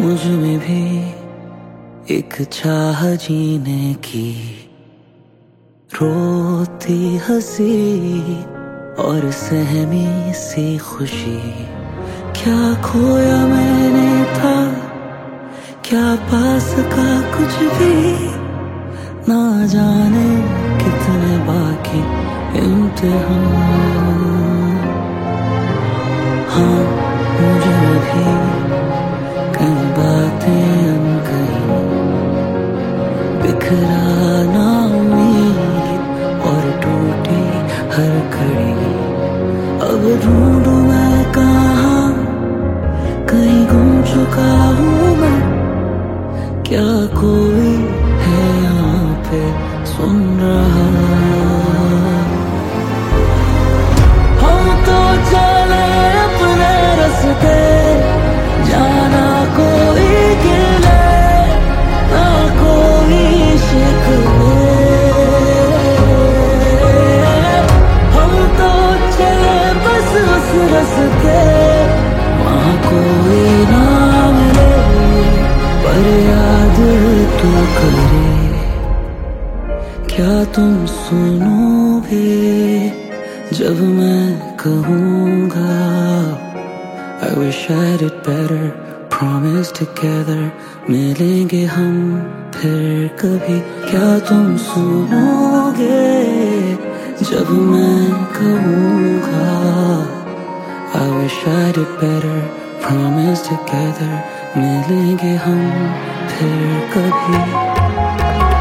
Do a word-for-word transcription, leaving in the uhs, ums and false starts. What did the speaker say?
मुझ में भी एक चाह जीने की, रोती हंसी और सहमी सी खुशी। क्या खोया मैंने था, क्या पास का कुछ भी, ना जाने कितने बाकी इम्तिहान। हाँ, मुझे भी कई बातें अनकही, बिखरा ना उम्मीद और टूटी हर घड़ी। अब ढूंढूं मैं कहाँ, कहीं गुम चुका हूँ मैं, क्या कोई है यहाँ पे सुन रहा? हम तो चले अपने रास्ते, जाना कोई गिले ना कोई शिकवे। हम तो चले बस उस रास्ते, वहाँ कोई ना मिले पर याद तो करे। क्या तुम सुनोगे जब मैं कहूँगा I wish I did better, promise together, मिलेंगे हम फिर कभी। क्या तुम सुनोगे जब मैं कहूँगा I wish I did better, promise together, मिलेंगे हम फिर कभी।